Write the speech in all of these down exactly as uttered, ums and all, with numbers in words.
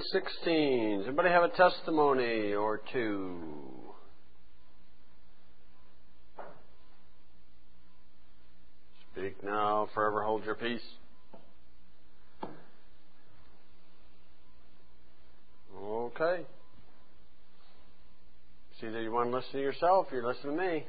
sixteen. Does anybody have a testimony or two? Speak now, forever hold your peace. Okay. It's either you want to listen to yourself or you listen to me.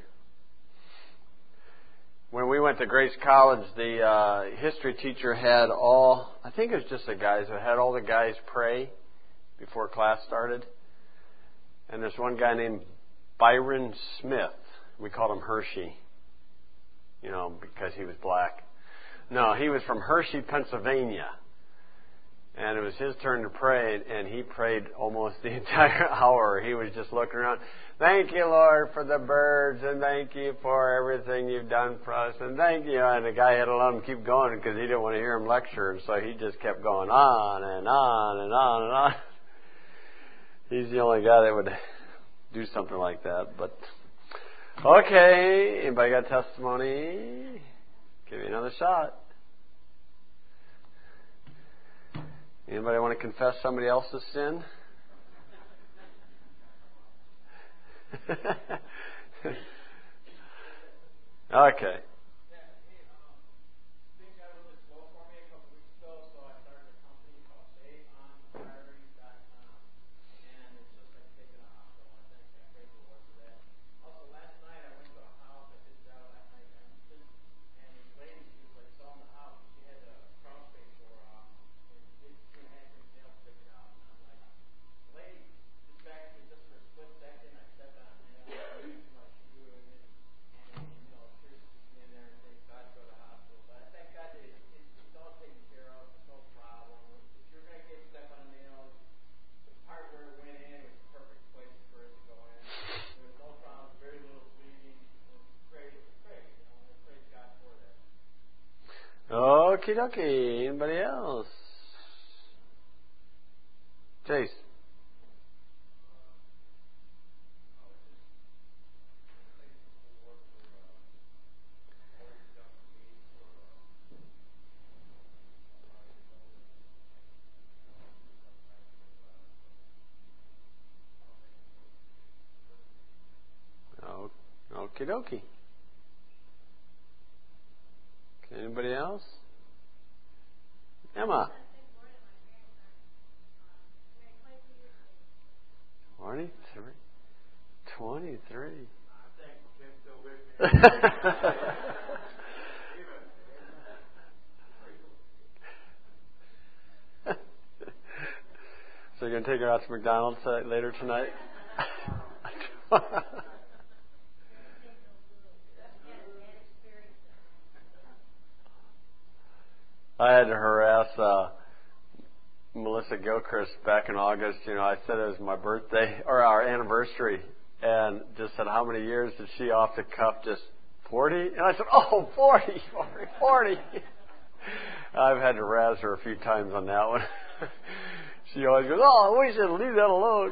When we went to Grace College, the uh, history teacher had all, I think it was just the guys, who had all the guys pray before class started. And there's one guy named Byron Smith. We called him Hershey, you know, because he was black. No, he was from Hershey, Pennsylvania. And it was his turn to pray, and he prayed almost the entire hour. He was just looking around. Thank you, Lord, for the birds, and thank you for everything you've done for us, and thank you. And the guy had to let him keep going because he didn't want to hear him lecture, and so he just kept going on and on and on and on. He's the only guy that would do something like that. But okay, anybody got testimony? Give me another shot. Anybody want to confess somebody else's sin? Okay. Okie dokie. Anybody else? Chase. Oh, okie dokie. Anybody else? Emma. Twenty-three. Twenty-three. So you're going to take her out to McDonald's uh, later tonight? I had to harass uh, Melissa Gilchrist back in August. You know, I said it was my birthday or our anniversary, and just said how many years did she off the cuff? Just forty? And I said, oh, forty, forty, forty. I've had to razz her a few times on that one. She always goes, oh, we should leave that alone.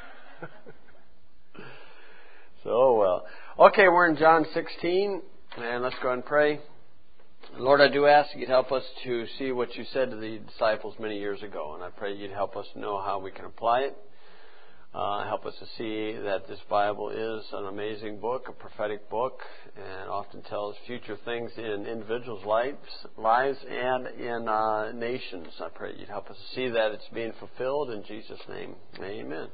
So, oh well. Okay, we're in John sixteen, and let's go ahead and pray. Lord, I do ask you'd help us to see what you said to the disciples many years ago, and I pray you'd help us know how we can apply it. Uh, help us to see that this Bible is an amazing book, a prophetic book, and often tells future things in individuals' lives, lives and in uh, nations. I pray you'd help us to see that it's being fulfilled in Jesus' name. Amen.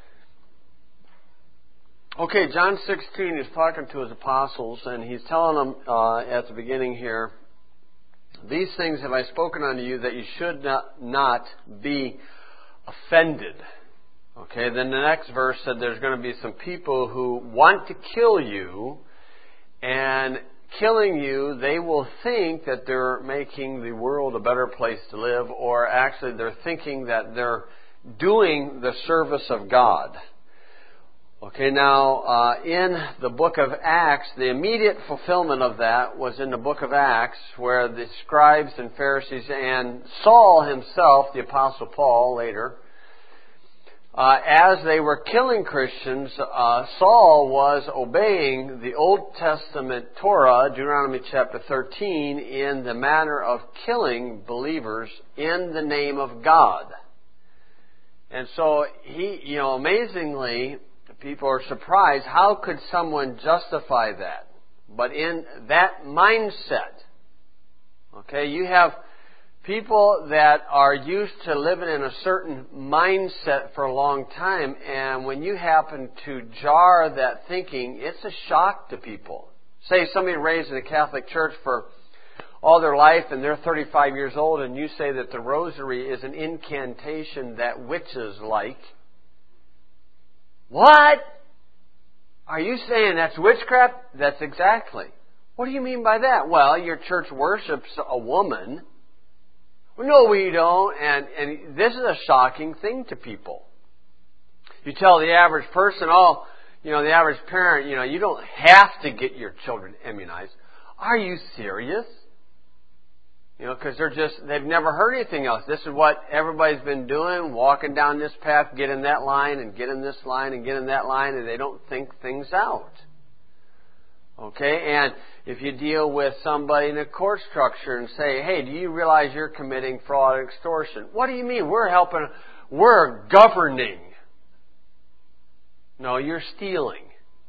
Okay, John sixteen is talking to his apostles, and he's telling them uh, at the beginning here, these things have I spoken unto you that you should not, not be offended. Okay, then the next verse said there's going to be some people who want to kill you, and killing you, they will think that they're making the world a better place to live, or actually they're thinking that they're doing the service of God. Okay, now, uh, in the book of Acts, the immediate fulfillment of that was in the book of Acts, where the scribes and Pharisees and Saul himself, the Apostle Paul later, uh, as they were killing Christians, uh, Saul was obeying the Old Testament Torah, Deuteronomy chapter thirteen, in the manner of killing believers in the name of God. And so he, you know, amazingly, people are surprised. How could someone justify that? But in that mindset, okay, you have people that are used to living in a certain mindset for a long time, and when you happen to jar that thinking, it's a shock to people. Say somebody raised in a Catholic church for all their life and they're thirty-five years old, and you say that the rosary is an incantation that witches like. What? Are you saying that's witchcraft? That's exactly. What do you mean by that? Well, your church worships a woman. Well, no, we don't. And, and this is a shocking thing to people. You tell the average person, oh, you know, the average parent, you know, you don't have to get your children immunized. Are you serious? You know, because they're just, they've never heard anything else. This is what everybody's been doing, walking down this path, get in that line, and get in this line, and get in that line, and they don't think things out. Okay, and if you deal with somebody in a court structure and say, hey, do you realize you're committing fraud and extortion? What do you mean? We're helping, we're governing. No, you're stealing.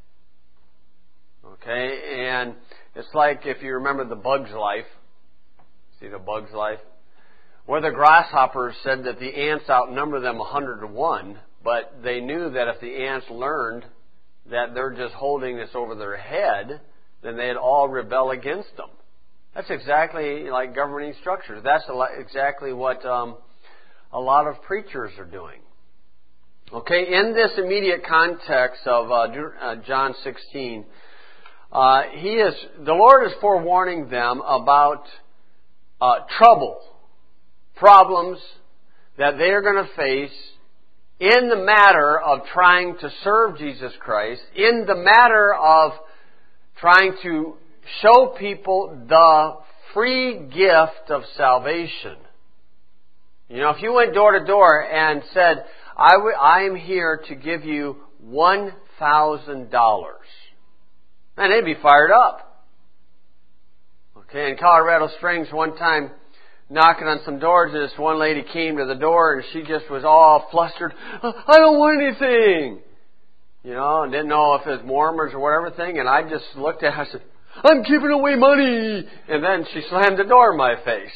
Okay, and it's like if you remember The Bug's Life. See The Bug's Life? Where the grasshoppers said that the ants outnumber them a hundred to one, but they knew that if the ants learned that they're just holding this over their head, then they'd all rebel against them. That's exactly like governing structures. That's exactly what um, a lot of preachers are doing. Okay, in this immediate context of uh, John sixteen, uh, he is the Lord is forewarning them about Uh, trouble, problems that they are going to face in the matter of trying to serve Jesus Christ, in the matter of trying to show people the free gift of salvation. You know, if you went door to door and said, I, w- I am here to give you one thousand dollars, man, they'd be fired up. Okay, in Colorado Springs, one time, knocking on some doors, and this one lady came to the door, and she just was all flustered. I don't want anything, you know, and didn't know if it was Mormons or whatever thing. And I just looked at her and said, "I'm giving away money," and then she slammed the door in my face.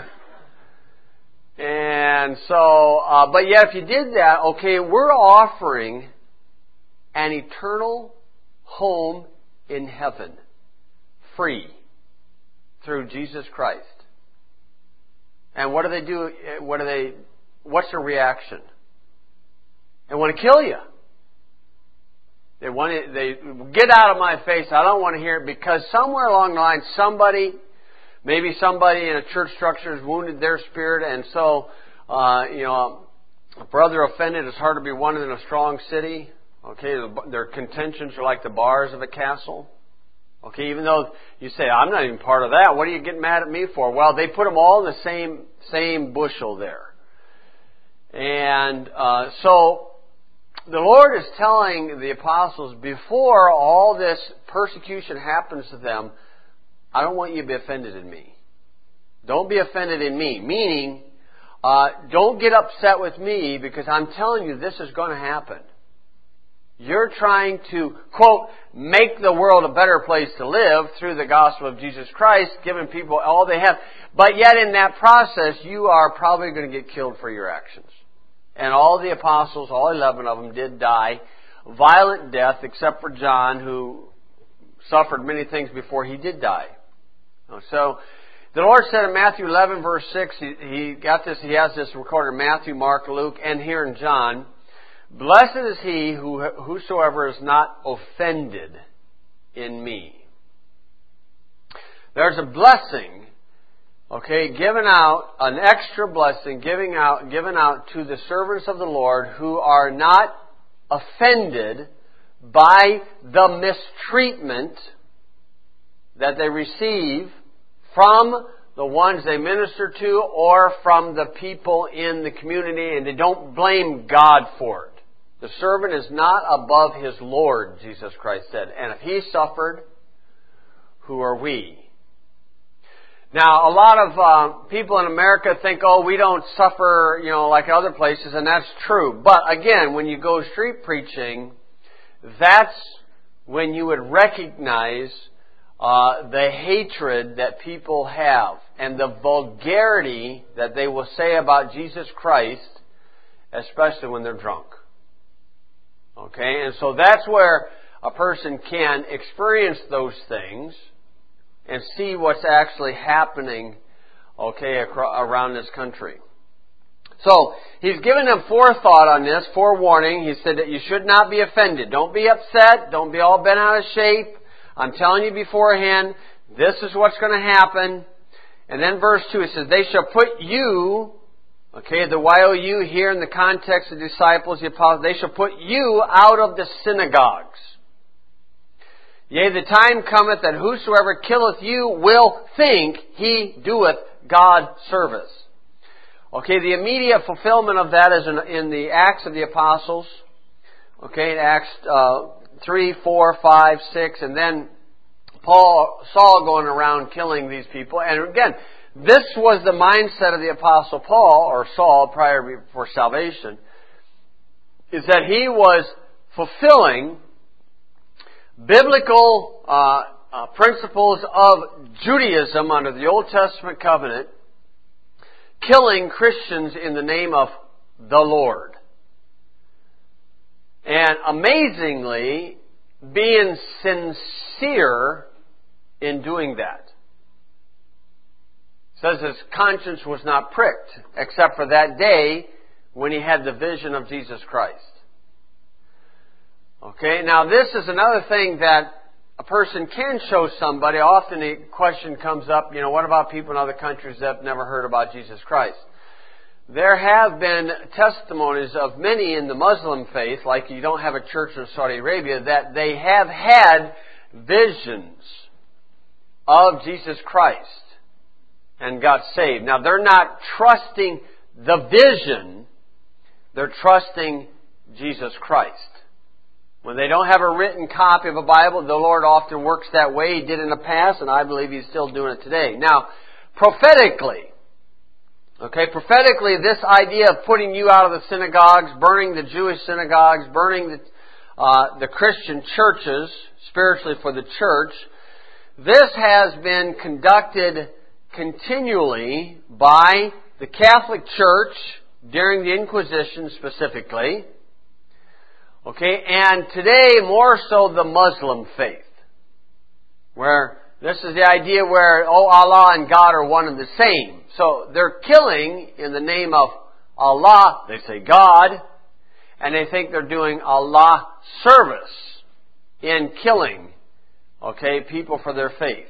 And so, uh, but yeah, if you did that, okay, we're offering an eternal home in heaven, free. Through Jesus Christ. And what do they do? What do they, what's their reaction? They want to kill you. They want to, they, get out of my face. I don't want to hear it, because somewhere along the line, somebody, maybe somebody in a church structure has wounded their spirit, and so, uh, you know, a brother offended is hard to be won in a strong city. Okay, their contentions are like the bars of a castle. Okay, even though you say, I'm not even part of that, what are you getting mad at me for? Well, they put them all in the same same bushel there. And uh, so the Lord is telling the apostles, before all this persecution happens to them, I don't want you to be offended in me. Don't be offended in me. Meaning, uh, don't get upset with me, because I'm telling you this is going to happen. You're trying to, quote, make the world a better place to live through the gospel of Jesus Christ, giving people all they have. But yet in that process, you are probably going to get killed for your actions. And all the apostles, all eleven of them, did die violent death, except for John, who suffered many things before he did die. So the Lord said in Matthew eleven, verse six, he, he got this, he has this recorded in Matthew, Mark, Luke, and here in John. Blessed is he who whosoever is not offended in me. There's a blessing, okay, given out, an extra blessing giving out, given out to the servants of the Lord who are not offended by the mistreatment that they receive from the ones they minister to or from the people in the community, and they don't blame God for it. The servant is not above his Lord, Jesus Christ said. And if he suffered, who are we? Now, a lot of uh, people in America think, oh, we don't suffer, you know, like other places, and that's true. But again, when you go street preaching, that's when you would recognize uh, the hatred that people have and the vulgarity that they will say about Jesus Christ, especially when they're drunk. Okay, and so that's where a person can experience those things and see what's actually happening, okay, across, around this country. So, he's given them forethought on this, forewarning. He said that you should not be offended. Don't be upset. Don't be all bent out of shape. I'm telling you beforehand, this is what's going to happen. And then verse two, it says, they shall put you, okay, the Y O U here in the context of the disciples, the apostles, they shall put you out of the synagogues. Yea, the time cometh that whosoever killeth you will think he doeth God service. Okay, the immediate fulfillment of that is in, in the Acts of the Apostles. Okay, in Acts uh, three, four, five, six, and then Paul, Saul going around killing these people. And again, this was the mindset of the Apostle Paul, or Saul, prior before salvation, is that he was fulfilling biblical uh, uh, principles of Judaism under the Old Testament covenant, killing Christians in the name of the Lord. And amazingly, being sincere in doing that. It says his conscience was not pricked, except for that day when he had the vision of Jesus Christ. Okay, now this is another thing that a person can show somebody. Often the question comes up, you know, what about people in other countries that have never heard about Jesus Christ? There have been testimonies of many in the Muslim faith, like you don't have a church in Saudi Arabia, that they have had visions of Jesus Christ and got saved. Now they're not trusting the vision, they're trusting Jesus Christ. When they don't have a written copy of a Bible, the Lord often works that way. He did in the past, and I believe He's still doing it today. Now, prophetically, okay, prophetically, this idea of putting you out of the synagogues, burning the Jewish synagogues, burning the, uh, the Christian churches, spiritually for the church, this has been conducted continually by the Catholic Church during the Inquisition specifically. Okay, and today more so the Muslim faith, where this is the idea where, oh, Allah and God are one and the same. So they're killing in the name of Allah, they say God, and they think they're doing Allah service in killing, okay, people for their faith.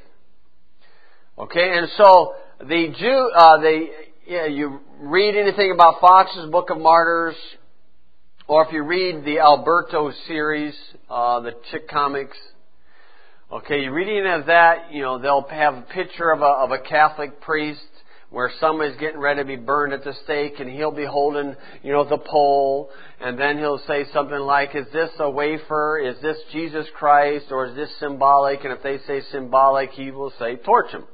Okay, and so the Jew, uh, the yeah, you read anything about Fox's Book of Martyrs, or if you read the Alberto series, uh, the Chick comics, okay, you're reading of that, you know, they'll have a picture of a, of a Catholic priest where somebody's getting ready to be burned at the stake, and he'll be holding, you know, the pole, and then he'll say something like, is this a wafer? Is this Jesus Christ? Or is this symbolic? And if they say symbolic, he will say, torch him.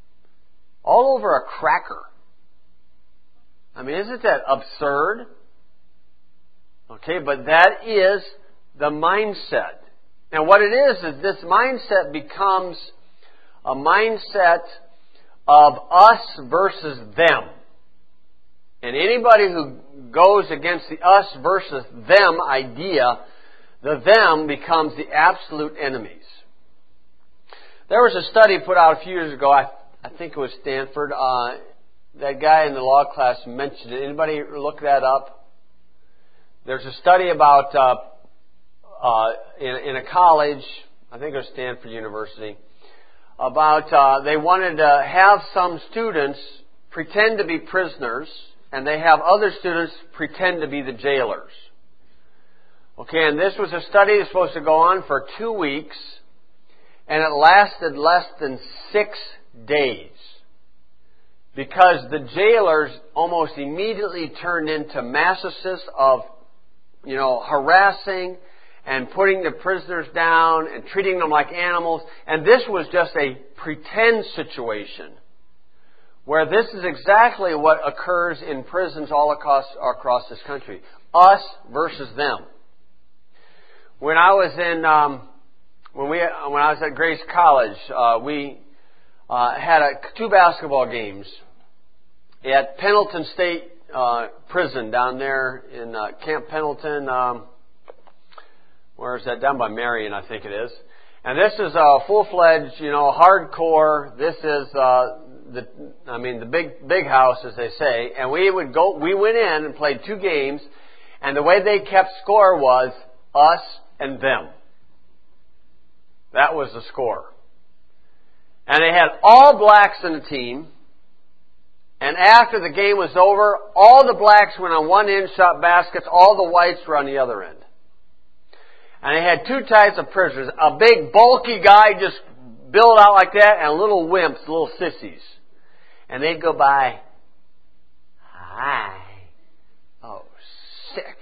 All over a cracker. I mean, isn't that absurd? Okay, but that is the mindset. And what it is, is this mindset becomes a mindset of us versus them. And anybody who goes against the us versus them idea, the them becomes the absolute enemies. There was a study put out a few years ago, I, I think it was Stanford, uh, that guy in the law class mentioned it. Anybody look that up? There's a study about, uh, uh, in, in a college, I think it was Stanford University, about, uh, they wanted to have some students pretend to be prisoners, and they have other students pretend to be the jailers. Okay, and this was a study that was supposed to go on for two weeks, and it lasted less than six days. Because the jailers almost immediately turned into masochists of, you know, harassing and putting the prisoners down and treating them like animals. And this was just a pretend situation. where this is exactly what occurs in prisons all across, across this country. Us versus them. When I was in, um, when we, when I was at Grace College, uh, we uh, had a, two basketball games at Pendleton State uh, Prison down there in uh, Camp Pendleton. Um, where is that? Down by Marion, I think it is. And this is a full-fledged, you know, hardcore. This is uh, the, I mean, the big big house, as they say. And we would go. We went in and played two games, and the way they kept score was us and them. That was the score. And they had all blacks in the team. And after the game was over, all the blacks went on one end, shot baskets. All the whites were on the other end. And they had two types of prisoners. A big, bulky guy just built out like that, and little wimps, little sissies. And they'd go by, hi. Oh, sick.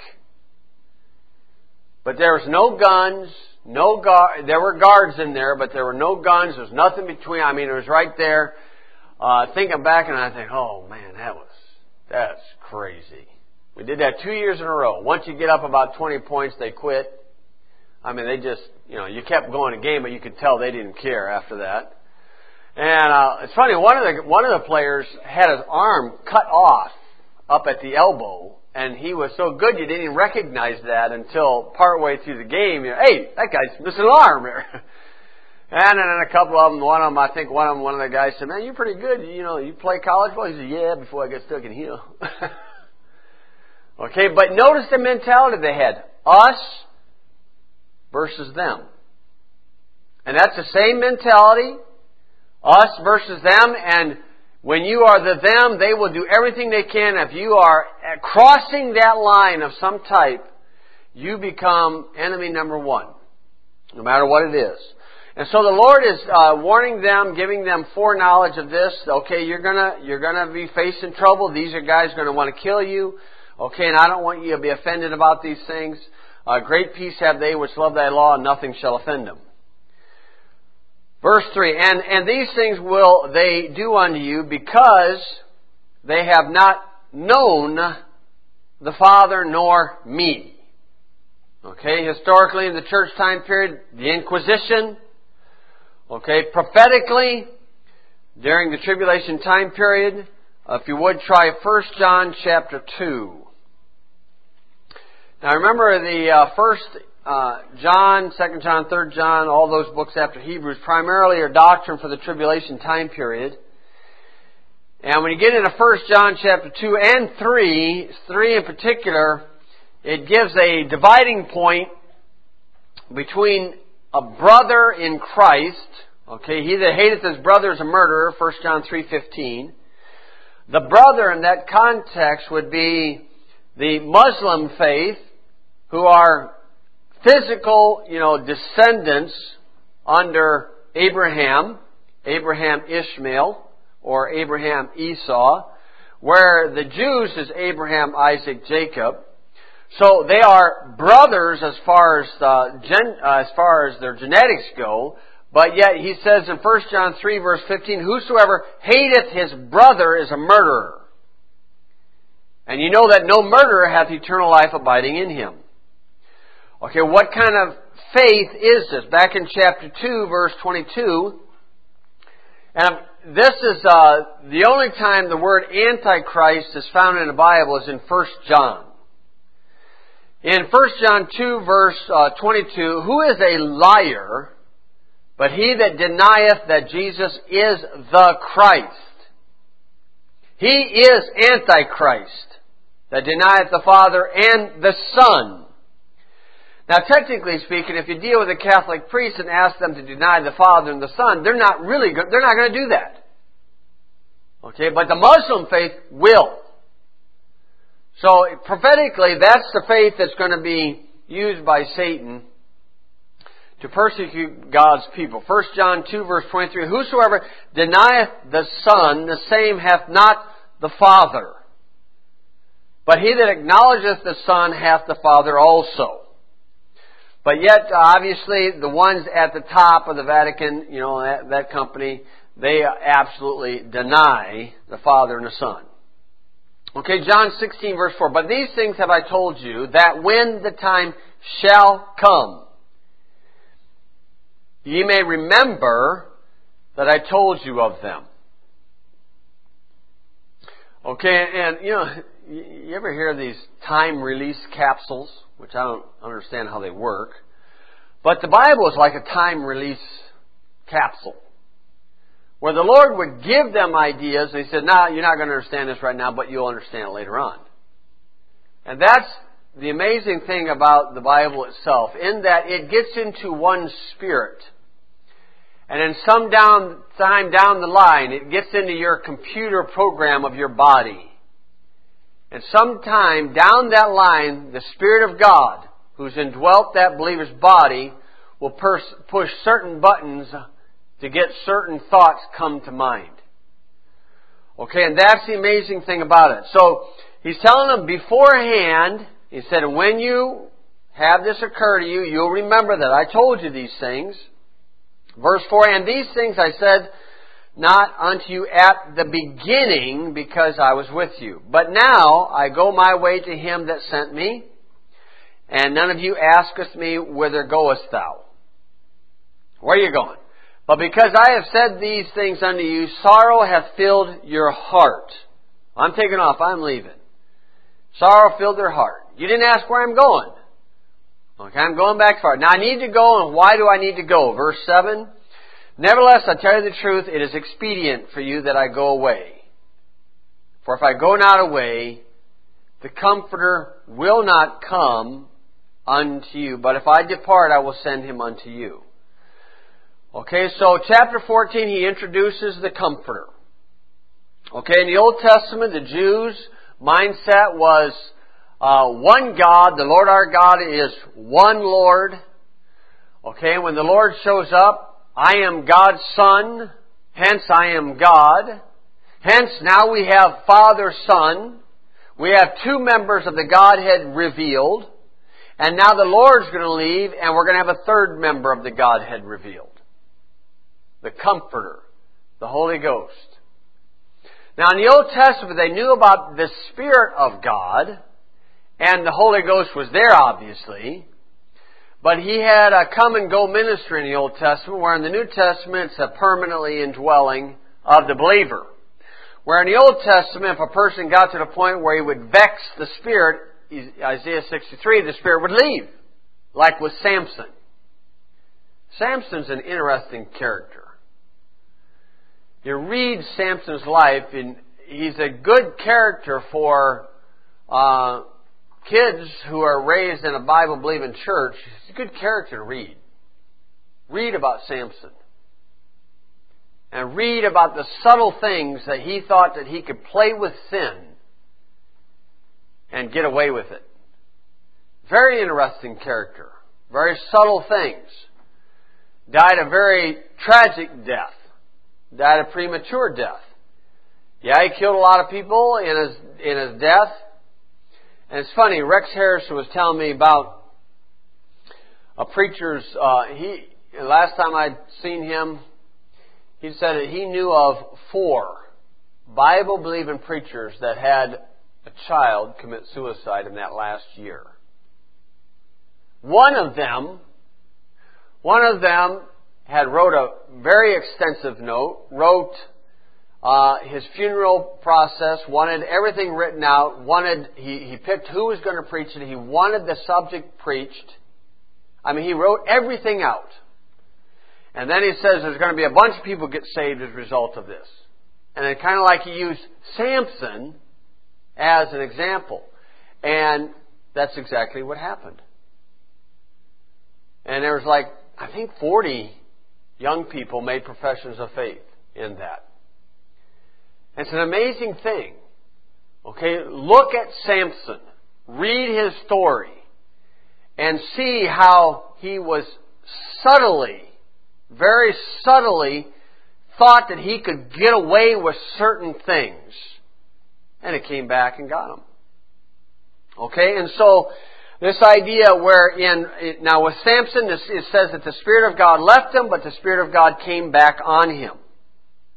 But there was no guns, no guard. There were guards in there, but there were no guns. There was nothing between. I mean, it was right there. Uh, thinking back, and I think, oh man, that was, that's crazy. We did that two years in a row. Once you get up about twenty points, they quit. I mean, they just, you know, you kept going a game, but you could tell they didn't care after that. And uh, it's funny, one of the one of the players had his arm cut off up at the elbow, and he was so good you didn't even recognize that until partway through the game. You know, hey, that guy's missing an arm here. And then a couple of them, one of them, I think one of them, one of the guys said, "Man, you're pretty good. You know, you play college ball." He said, "Yeah, before I got stuck in here." Okay, but notice the mentality they had: us versus them. And that's the same mentality, us versus them, and when you are the them, they will do everything they can. If you are crossing that line of some type, you become enemy number one, no matter what it is. And so the Lord is uh, warning them, giving them foreknowledge of this. Okay, you're gonna you're gonna be facing trouble. These are guys going to want to kill you. Okay, and I don't want you to be offended about these things. Uh, great peace have they which love thy law, and nothing shall offend them. Verse three, and, and these things will they do unto you because they have not known the Father nor me. Okay, historically in the church time period, the Inquisition. Okay, prophetically, during the tribulation time period, uh, if you would try First John chapter two. Now remember the uh, First uh, John, Second John, Third John, all those books after Hebrews primarily are doctrine for the tribulation time period. And when you get into First John chapter two and three, three in particular, it gives a dividing point between a brother in Christ. Okay, he that hateth his brother is a murderer, First John three fifteen. The brother in that context would be the Muslim faith, who are physical, you know, descendants under Abraham, Abraham Ishmael, or Abraham Esau, where the Jews is Abraham, Isaac, Jacob. So they are brothers as far as uh, gen, uh, as far as their genetics go, but yet he says in First John three verse fifteen, "Whosoever hateth his brother is a murderer. And you know that no murderer hath eternal life abiding in him." Okay, what kind of faith is this? Back in chapter two, verse twenty-two, and this is uh, the only time the word Antichrist is found in the Bible is in First John. In First John two, verse uh, twenty-two, "Who is a liar, but he that denieth that Jesus is the Christ? He is Antichrist, that denieth the Father and the Son." Now, technically speaking, if you deal with a Catholic priest and ask them to deny the Father and the Son, they're not really go- they're not going to do that. Okay, but the Muslim faith will. So prophetically, that's the faith that's going to be used by Satan to persecute God's people. First John two, verse twenty-three, "Whosoever denieth the Son, the same hath not the Father. But he that acknowledgeth the Son hath the Father also." But yet, obviously, the ones at the top of the Vatican, you know, that, that company, they absolutely deny the Father and the Son. Okay, John sixteen verse four. But these things have I told you, that when the time shall come, ye may remember that I told you of them. Okay, and you know, you ever hear these time release capsules, which I don't understand how they work, but the Bible is like a time release capsule, where the Lord would give them ideas, and He said, "No, you're not going to understand this right now, but you'll understand it later on." And that's the amazing thing about the Bible itself, in that it gets into one spirit. And then some down, time down the line, it gets into your computer program of your body. And sometime down that line, the Spirit of God, who's indwelt that believer's body, will pers- push certain buttons to get certain thoughts come to mind. Okay, and that's the amazing thing about it. So, He's telling them beforehand, He said, when you have this occur to you, you'll remember that I told you these things. Verse four, and these things I said not unto you at the beginning, because I was with you. But now I go my way to Him that sent me, and none of you asketh me, whither goest thou? Where are you going? But because I have said these things unto you, sorrow hath filled your heart. I'm taking off. I'm leaving. Sorrow filled their heart. You didn't ask where I'm going. Okay, I'm going back far. Now I need to go, and why do I need to go? Verse seven. Nevertheless, I tell you the truth, it is expedient for you that I go away. For if I go not away, the Comforter will not come unto you. But if I depart, I will send Him unto you. Okay, so chapter fourteen, he introduces the Comforter. Okay, in the Old Testament, the Jews' mindset was uh, one God. The Lord our God is one Lord. Okay, when the Lord shows up, I am God's Son, hence I am God. Hence now we have Father, Son. We have two members of the Godhead revealed. And now the Lord's going to leave, and we're going to have a third member of the Godhead revealed. The Comforter, the Holy Ghost. Now in the Old Testament, they knew about the Spirit of God, and the Holy Ghost was there, obviously. But He had a come and go ministry in the Old Testament, where in the New Testament it's a permanently indwelling of the believer. Where in the Old Testament, if a person got to the point where he would vex the Spirit, Isaiah sixty-three, the Spirit would leave. Like with Samson. Samson's an interesting character. You read Samson's life, and he's a good character for uh, kids who are raised in a Bible-believing church. He's a good character to read. Read about Samson. And read about the subtle things that he thought that he could play with sin and get away with it. Very interesting character. Very subtle things. Died a very tragic death. Died a premature death. Yeah, he killed a lot of people in his in his death. And it's funny, Rex Harrison was telling me about a preacher's, uh, he, last time I'd seen him, he said that he knew of four Bible-believing preachers that had a child commit suicide in that last year. One of them, one of them had wrote a very extensive note, wrote uh, his funeral process, wanted everything written out, wanted, he, he picked who was going to preach it, he wanted the subject preached. I mean, he wrote everything out. And then he says there's going to be a bunch of people get saved as a result of this. And then kind of like he used Samson as an example. And that's exactly what happened. And there was like, I think forty young people made professions of faith in that. It's an amazing thing. Okay, look at Samson. Read his story. And see how he was subtly, very subtly, thought that he could get away with certain things. And it came back and got him. Okay, and so this idea where in, now with Samson, it says that the Spirit of God left him, but the Spirit of God came back on him.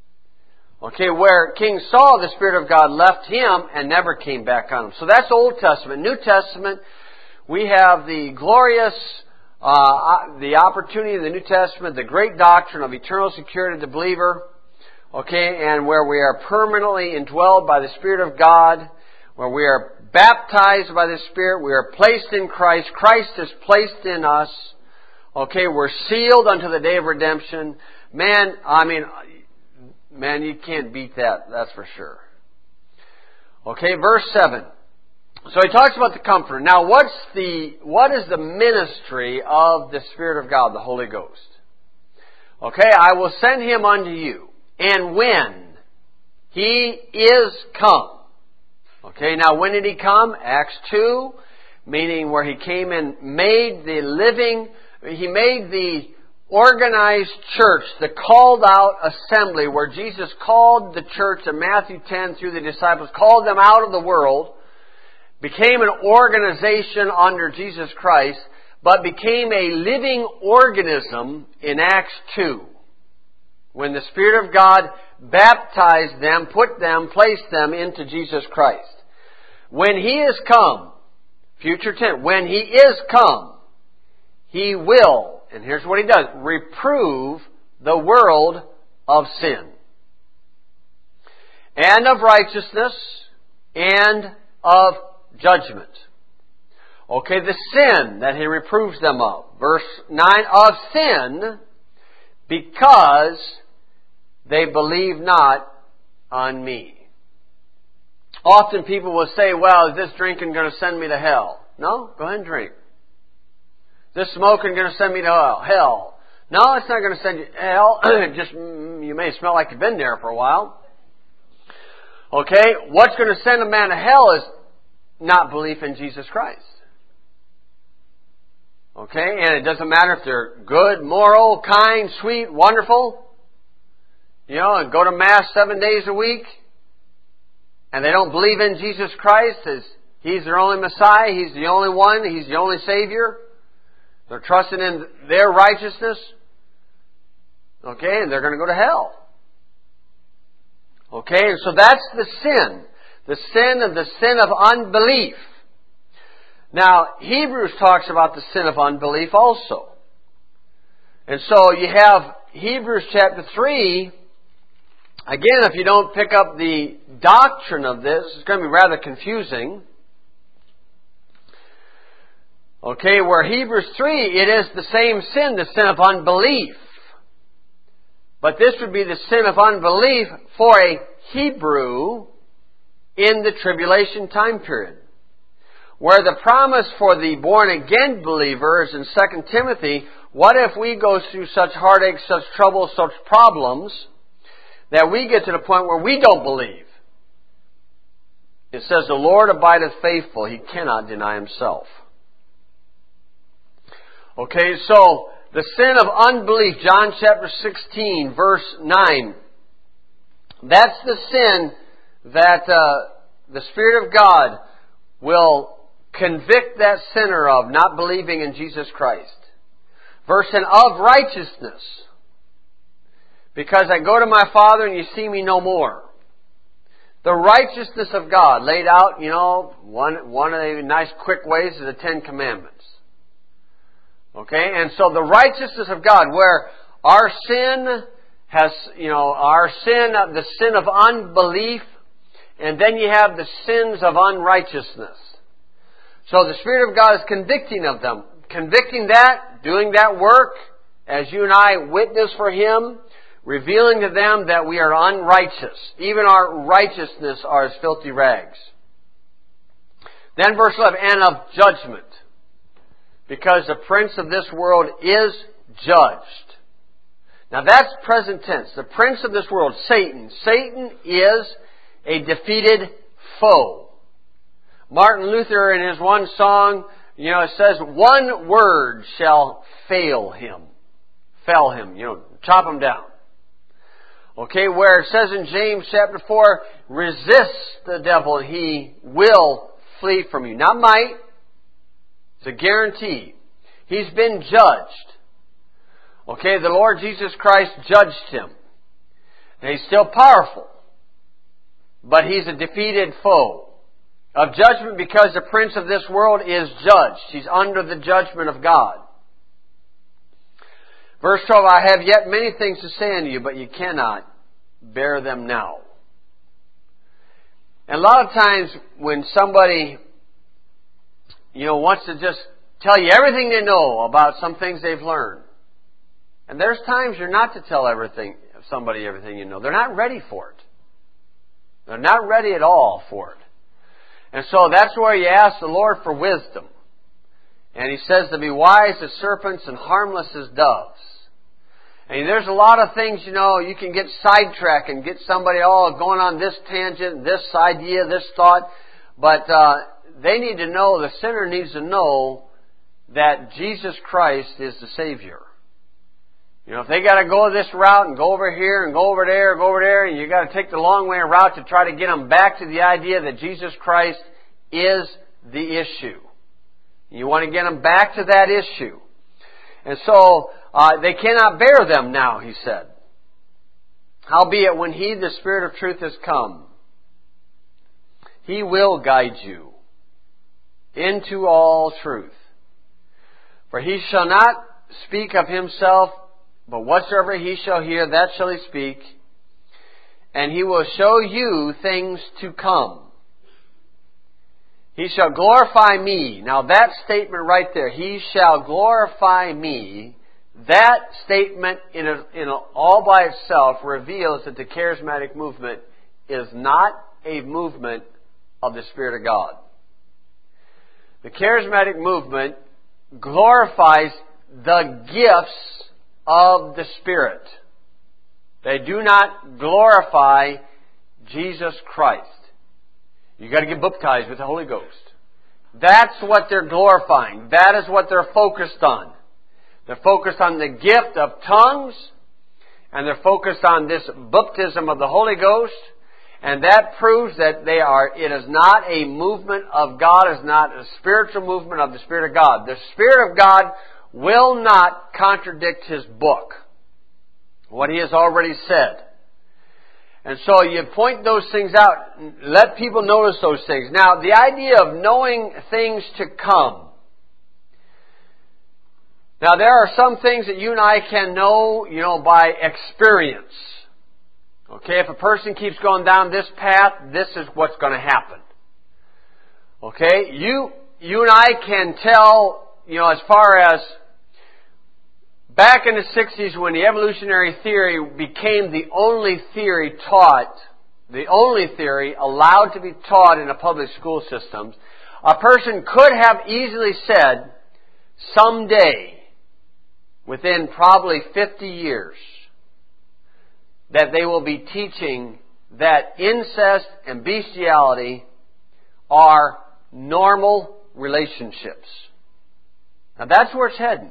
Okay, where King Saul, the Spirit of God left him and never came back on him. So that's Old Testament. New Testament, we have the glorious, uh, the opportunity in the New Testament, the great doctrine of eternal security of the believer. Okay, and where we are permanently indwelled by the Spirit of God, where we are baptized by the Spirit, we are placed in Christ, Christ is placed in us. Okay, we're sealed unto the day of redemption. Man, I mean, man, you can't beat that, that's for sure. Okay, verse seven. So he talks about the Comforter. Now, what's the, what is the ministry of the Spirit of God, the Holy Ghost? Okay, I will send Him unto you. And when He is come. Okay, now when did He come? Acts two, meaning where He came and made the living, He made the organized church, the called out assembly, where Jesus called the church in Matthew ten through the disciples, called them out of the world, became an organization under Jesus Christ, but became a living organism in Acts two. When the Spirit of God baptized them, put them, placed them into Jesus Christ. When He is come, future tense, when He is come, He will, and here's what He does, reprove the world of sin, and of righteousness, and of judgment. Okay, the sin that He reproves them of. Verse nine, of sin, because they believe not on me. Often people will say, well, is this drinking going to send me to hell? No, go ahead and drink. Is this smoking going to send me to hell? Hell. No, it's not going to send you to hell. Just, you may smell like you've been there for a while. Okay, what's going to send a man to hell is not belief in Jesus Christ. Okay, and it doesn't matter if they're good, moral, kind, sweet, wonderful. You know, and go to Mass seven days a week, and they don't believe in Jesus Christ as He's their only Messiah, He's the only one, He's the only Savior. They're trusting in their righteousness. Okay, and they're going to go to hell. Okay, and so that's the sin. The sin of the sin of unbelief. Now, Hebrews talks about the sin of unbelief also. And so you have Hebrews chapter three. Again, if you don't pick up the doctrine of this, it's going to be rather confusing. Okay, where Hebrews three, it is the same sin, the sin of unbelief. But this would be the sin of unbelief for a Hebrew in the tribulation time period. Where the promise for the born-again believer is in Second Timothy, what if we go through such heartaches, such troubles, such problems, that we get to the point where we don't believe? It says, the Lord abideth faithful, He cannot deny Himself. Okay, so the sin of unbelief, John chapter sixteen, verse nine. That's the sin that uh, the Spirit of God will convict that sinner of not believing in Jesus Christ. Verse ten, of righteousness. Because I go to my Father and you see me no more. The righteousness of God laid out, you know, one, one of the nice quick ways is the Ten Commandments. Okay, and so the righteousness of God, where our sin has, you know, our sin, the sin of unbelief, and then you have the sins of unrighteousness. So the Spirit of God is convicting of them. Convicting that, doing that work, as you and I witness for Him, revealing to them that we are unrighteous. Even our righteousness are as filthy rags. Then verse eleven, and of judgment. Because the prince of this world is judged. Now that's present tense. The prince of this world, Satan. Satan is a defeated foe. Martin Luther in his one song, you know, it says, one word shall fail him. Fell him, you know, chop him down. Okay, where it says in James chapter four, resist the devil and he will flee from you. Not might. It's a guarantee. He's been judged. Okay, the Lord Jesus Christ judged him. And he's still powerful. But he's a defeated foe of judgment because the prince of this world is judged. He's under the judgment of God. Verse twelve, I have yet many things to say unto you, but you cannot bear them now. And a lot of times when somebody, you know, wants to just tell you everything they know about some things they've learned. And there's times you're not to tell everything, somebody everything you know. They're not ready for it. They're not ready at all for it. And so that's where you ask the Lord for wisdom. And He says to be wise as serpents and harmless as doves. And there's a lot of things, you know, you can get sidetracked and get somebody all going on this tangent, this idea, this thought. But uh, they need to know, the sinner needs to know that Jesus Christ is the Savior. You know, if they got to go this route and go over here and go over there and go over there, and you got to take the long way route to try to get them back to the idea that Jesus Christ is the issue. You want to get them back to that issue. And so, uh, they cannot bear them now, He said. Howbeit, when He, the Spirit of truth, has come, He will guide you into all truth. For He shall not speak of Himself, but whatsoever He shall hear, that shall He speak. And He will show you things to come. He shall glorify Me. Now that statement right there, He shall glorify Me, that statement in, a, in a, all by itself reveals that the charismatic movement is not a movement of the Spirit of God. The charismatic movement glorifies the gifts of the Spirit. They do not glorify Jesus Christ. You got to get baptized with the Holy Ghost. That's what they're glorifying. That is what they're focused on. They're focused on the gift of tongues, and they're focused on this baptism of the Holy Ghost, and that proves that they are. It is not a movement of God. It is not a spiritual movement of the Spirit of God. The Spirit of God will not contradict His book, what He has already said. And so you point those things out, let people notice those things. Now, the idea of knowing things to come. Now, there are some things that you and I can know, you know, by experience. Okay, if a person keeps going down this path, this is what's going to happen. Okay, you, you and I can tell, you know, as far as back in the sixties when the evolutionary theory became the only theory taught, the only theory allowed to be taught in the public school systems, a person could have easily said, someday, within probably fifty years, that they will be teaching that incest and bestiality are normal relationships. Now that's where it's heading.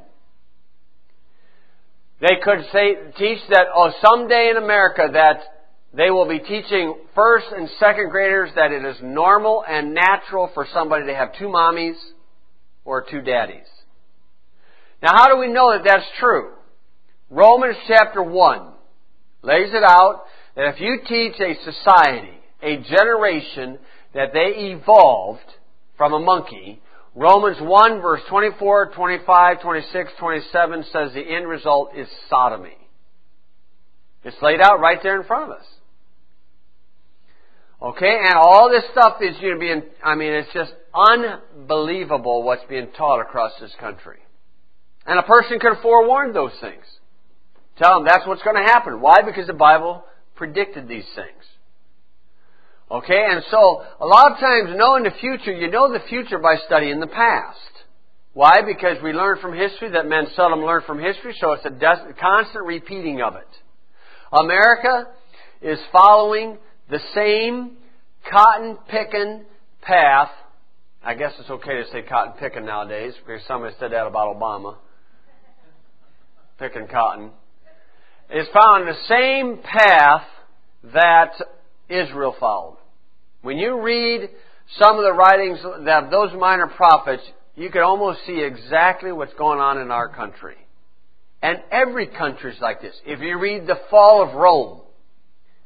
They could say, teach that, oh, someday in America that they will be teaching first and second graders that it is normal and natural for somebody to have two mommies or two daddies. Now, how do we know that that's true? Romans chapter one lays it out that if you teach a society, a generation, that they evolved from a monkey, Romans one verse twenty-four, twenty-five, twenty-six, twenty-seven says the end result is sodomy. It's laid out right there in front of us. Okay, and all this stuff is going to be, in, I mean, it's just unbelievable what's being taught across this country. And a person could have forewarned those things. Tell them that's what's going to happen. Why? Because the Bible predicted these things. Okay, and so a lot of times knowing the future, you know the future by studying the past. Why? Because we learn from history that men seldom learn from history, so it's a des- constant repeating of it. America is following the same cotton-picking path. I guess it's okay to say cotton-picking nowadays, because somebody said that about Obama. Picking cotton. It's following the same path that Israel followed. When you read some of the writings of those minor prophets, you can almost see exactly what's going on in our country. And every country is like this. If you read the fall of Rome,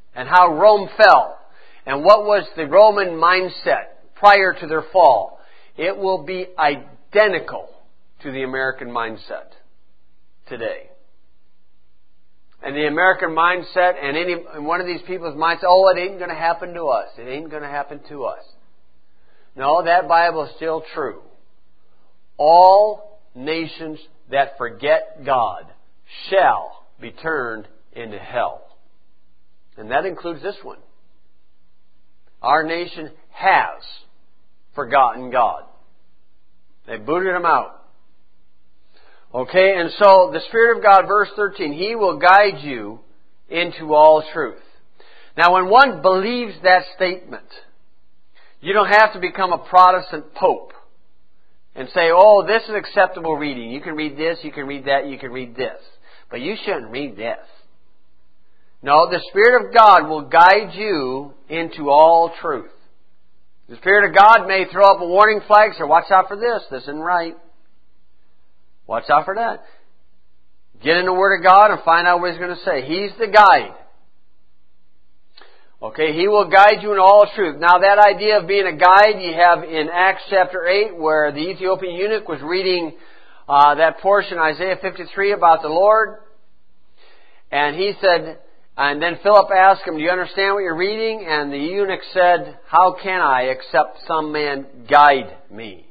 and how Rome fell and what was the Roman mindset prior to their fall. It will be identical to the American mindset today. And the American mindset and any and one of these people's mindset, oh, it ain't going to happen to us. It ain't going to happen to us. No, that Bible is still true. All nations that forget God shall be turned into hell. And that includes this one. Our nation has forgotten God. They booted Him out. Okay, and so the Spirit of God, verse thirteen, He will guide you into all truth. Now, when one believes that statement, you don't have to become a Protestant pope and say, oh, this is acceptable reading. You can read this, you can read that, you can read this. But you shouldn't read this. No, the Spirit of God will guide you into all truth. The Spirit of God may throw up a warning flag, say, watch out for this, this isn't right. Watch out for that. Get in the Word of God and find out what He's going to say. He's the guide. Okay, He will guide you in all truth. Now that idea of being a guide you have in Acts chapter eight, where the Ethiopian eunuch was reading uh, that portion, Isaiah fifty-three, about the Lord. And he said, and then Philip asked him, do you understand what you're reading? And the eunuch said, how can I except some man guide me?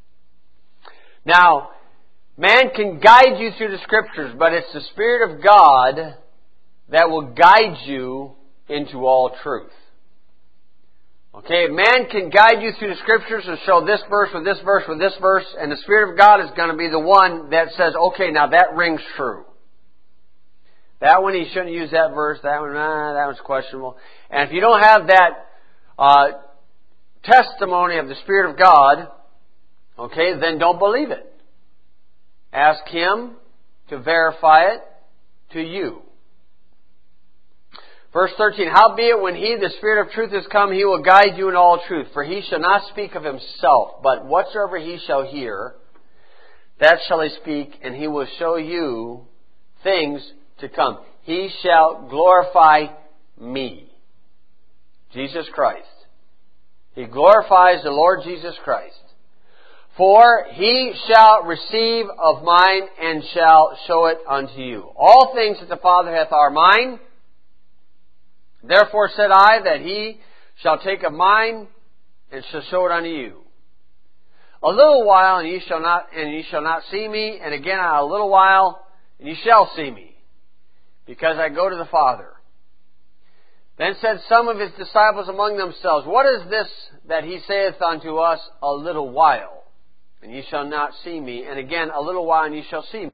Now, man can guide you through the Scriptures, but it's the Spirit of God that will guide you into all truth. Okay, man can guide you through the Scriptures and show this verse with this verse with this verse, and the Spirit of God is going to be the one that says, okay, now that rings true. That one, he shouldn't use that verse. That one, ah, that one's questionable. And if you don't have that uh, testimony of the Spirit of God, okay, then don't believe it. Ask Him to verify it to you. Verse thirteen, howbeit when He, the Spirit of truth, is come, He will guide you in all truth. For He shall not speak of Himself, but whatsoever He shall hear, that shall He speak, and He will show you things to come. He shall glorify me, Jesus Christ. He glorifies the Lord Jesus Christ. For He shall receive of mine and shall show it unto you. All things that the Father hath are mine. Therefore said I that He shall take of mine and shall show it unto you. A little while and ye shall not and ye shall not see me, and again a little while and ye shall see me, because I go to the Father. Then said some of His disciples among themselves, what is this that He saith unto us, a little while, and ye shall not see me, and again a little while and ye shall see me?